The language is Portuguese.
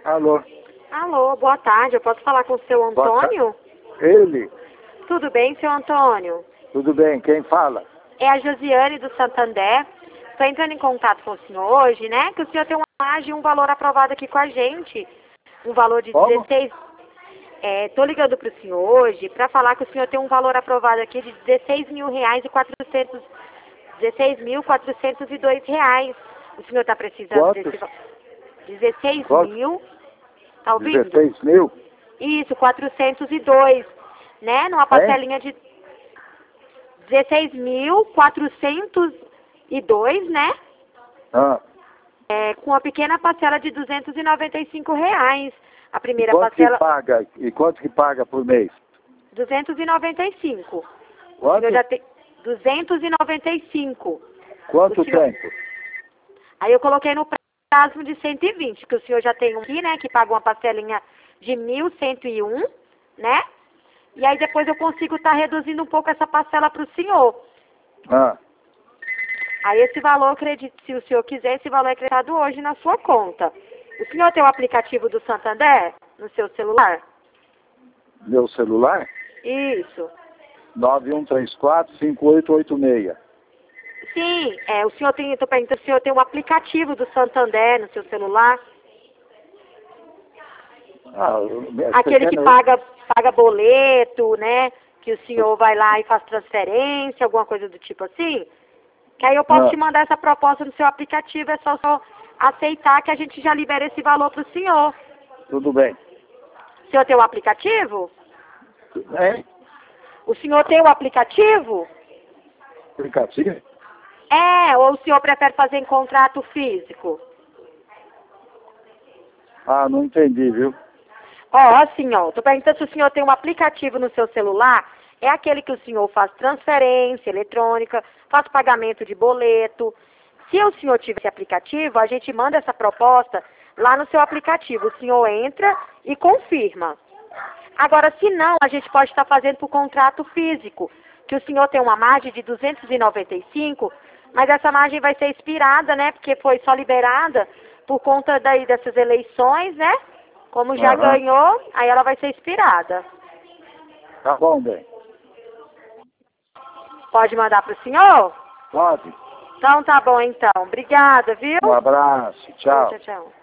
Alô? Alô, boa tarde. Eu posso falar com o seu Antônio? Ele? Tudo bem, seu Antônio? Tudo bem, quem fala? É a Josiane do Santander. Estou entrando em contato com o senhor hoje, né? Que o senhor tem uma margem, um valor aprovado aqui com a gente. Um valor de Como? 16... Estou ligando para o senhor hoje para falar que o senhor tem um valor aprovado aqui de R$16.402. O senhor está precisando Quantos? desse valor? 16 Quantos? mil. Tá ouvindo? 16 mil? Isso, 402, né? Numa parcelinha de 16.402, né? Ah. Com uma pequena parcela de R$295. A E primeira quanto parcela, que paga? E quanto que paga por mês? 295. O Quanto? senhor já tem 295. Quanto O senhor... tempo? Aí eu coloquei no prazo de 120, que o senhor já tem um aqui, né? Que paga uma parcelinha de 1.101, né? E aí depois eu consigo estar reduzindo um pouco essa parcela para o senhor. Ah. Aí esse valor, acredito, se o senhor quiser, esse valor é acreditado hoje na sua conta. O senhor tem o aplicativo do Santander no seu celular? Meu celular? Isso. 9134-5886. Sim, o senhor tem, estou perguntando se o senhor tem o aplicativo do Santander no seu celular? Ah, Aquele que paga boleto, né? Que o senhor vai lá e faz transferência, alguma coisa do tipo assim? Que aí eu posso te mandar essa proposta no seu aplicativo, é só aceitar que a gente já libera esse valor para o senhor. Tudo bem. O senhor tem o aplicativo? É? O senhor tem o aplicativo? Aplicativo? Ou o senhor prefere fazer em contrato físico? Ah, não entendi, viu? Assim, tô perguntando se o senhor tem um aplicativo no seu celular. É aquele que o senhor faz transferência eletrônica, faz pagamento de boleto. Se o senhor tiver esse aplicativo, a gente manda essa proposta lá no seu aplicativo. O senhor entra e confirma. Agora, se não, a gente pode estar fazendo por contrato físico, que o senhor tem uma margem de 295, mas essa margem vai ser expirada, né? Porque foi só liberada por conta dessas eleições, né? Como já ganhou, aí ela vai ser expirada. Tá bom, bem. Pode mandar para o senhor? Pode. Então tá bom, então. Obrigada, viu? Um abraço. Tchau. Tchau, tchau.